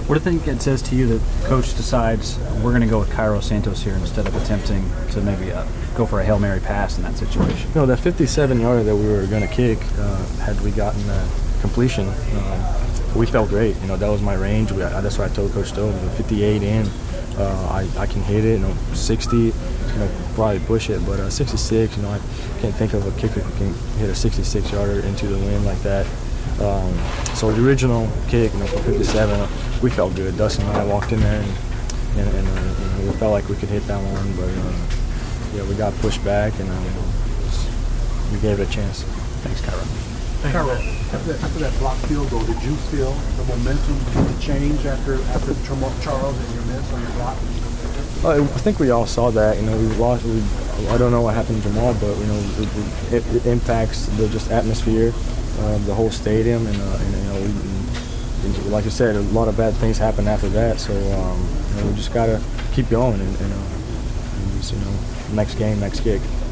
What do you think it says to you that coach decides we're going to go with Cairo Santos here instead of attempting to maybe go for a Hail Mary pass in that situation? No, that 57-yarder that we were going to kick, had we gotten that completion, we felt great. That was my range. That's what I told Coach Stowe. 58 in, I can hit it. 60, probably push it, but 66. I can't think of a kicker who can hit a 66-yarder into the wind like that. So the original kick, for 57, we felt good. Dustin and I walked in there, and we felt like we could hit that one, but we got pushed back, and we gave it a chance. Thanks, Cairo. Cairo, after that blocked field goal, did you feel the momentum change after Charles and your miss on your block? I think we all saw that. We lost. I don't know what happened to Jamal, but it impacts the just atmosphere, the whole stadium, and like I said, a lot of bad things happened after that. So we just gotta keep going, and just next game, next kick.